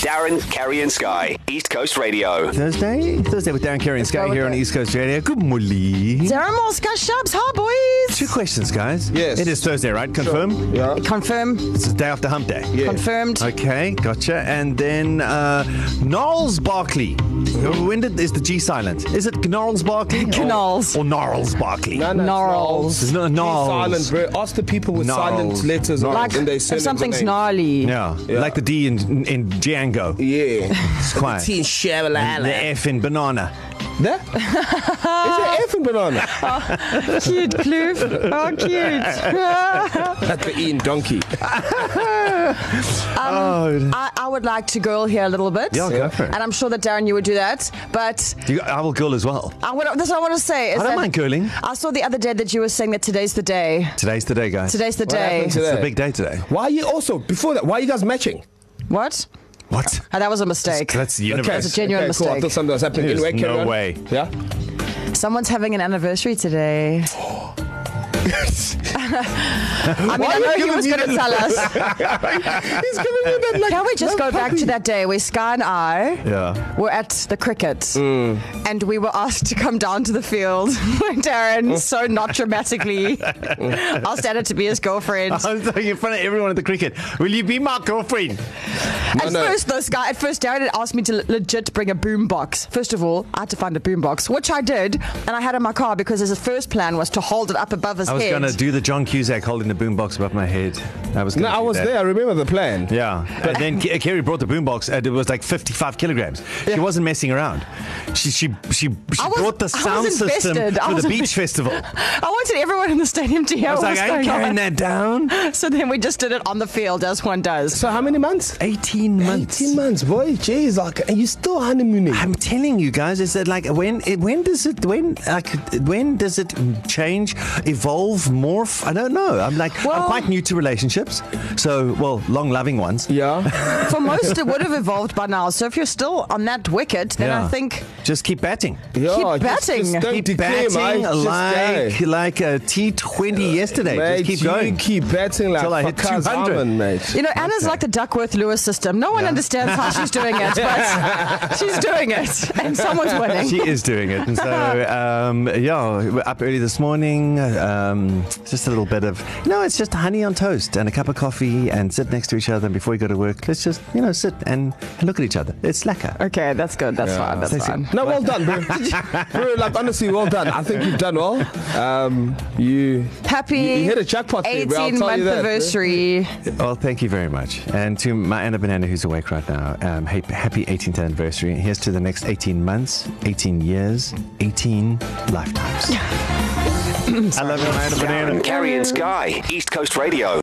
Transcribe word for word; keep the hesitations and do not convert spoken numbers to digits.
Darren, Kerry and Sky, East Coast Radio. Thursday? Thursday with Darren, Kerry and Sky here on East Coast Radio. Good morning. Darren Moore, Sky Shubs, hi boys. Two questions, guys. Yes. It is Thursday, right? Confirm? Sure. Yeah. Confirm. It's the day after hump day. Yeah. Confirmed. Okay, gotcha. And then uh, Gnarls Barkley. When did, is the G silent? Is it Gnarls Barkley? Gnarls. Or, or Gnarls Barkley? No, no, Gnarls. It's not Gnarls. Silent, bro. Ask the people with Gnarls. silent letters on Like in their if surnames something's and names. gnarly. Yeah. Yeah. Like the D in, in Django. Yeah. It's quiet. T And the F in banana. There? Is there F in banana? Cute, Kloof. Oh, cute. That's the E in donkey. oh. I, I would like to girl here a little bit. Yeah, go for it. And I'm sure that, Darren, you would do that. But You, I will girl as well. I would, that's what I want to say. Is I don't that mind girling. I saw the other day that you were saying that today's the day. Today's the day, guys. Today's the What day. happened today? It's a big day today. Why are you also, before that, why are you guys matching? What? What? Oh, that was a mistake. That's the universe. That's a genuine okay, cool. I mistake. thought something was happening. There's Anyway, carry no on. way. Yeah? Someone's having an anniversary today. I mean, Why I are you know he giving was me going to that- tell us. He's giving me that like. Can we just no go back puppy. to that day where Sky and I Yeah. were at the cricket and we were asked to come down to the field when Darren, so not dramatically, asked Anna to be his girlfriend. I was talking in front of everyone at the cricket. Will you be my girlfriend? At no. first, though, Sky, at first, Darren had asked me to le- legit bring a boom box. First of all, I had to find a boom box, which I did, and I had it in my car because his first plan was to hold it up above his I was head. going to do the John Cusack holding the boombox above my head. I was No, gonna I do was that. there. I remember the plan. Yeah, but then Ke- Kerry brought the boombox, and it was like fifty-five kilograms. She wasn't messing around. She she she, she I was- brought the I sound was system invested. I for was the beach invested. festival. I wanted everyone in the stadium to hear I was what like, was I ain't going carrying on. that down. So then we just did it on the field, as one does. So how many months? Eighteen months. eighteen months, boy. Jeez, like, and you still honeymooning. I'm telling you guys, is that like when it, when does it when like when does it change, evolve, morph? I don't know. I'm like Well- I'm quite new to relationships, so well, long loving ones. Yeah. For most, it would have evolved by now. So if you're still on that wicket, then Yeah. I think Just keep batting. Yeah, Keep just- batting. Just don't Keep declare, batting mate. Just like go. like a T twenty yesterday. Mate, Just keep you going. keep batting like Till I hit Fakaz two hundred. Alman, mate. you know Anna's Okay. like the Duckworth-Lewis system. No one Yeah. understands how she's doing it, but she's doing it, and someone's winning. She is doing it. And so, um, yeah, we're up early this morning. Um, just a little bit of, you know, it's just honey on toast and a cup of coffee and sit next to each other. And before we go to work, let's just, you know, sit and, and look at each other. It's lekker. Okay, that's good. That's fine. That's Stacey. fine. No, well done, bro. Bro, like, honestly, well done. I think you've done well. Um, you, Happy you, you hit a jackpot there, bro. I'll eighteen tell month you that, bro. anniversary. Well, thank you very much. And to my Anna Banana, who's awake right now, um, happy, happy eighteenth anniversary. Here's to the next eighteen months, eighteen years, eighteen lifetimes. I love you, my Anna Banana. Darren, Kerry and Sky, East Coast Radio.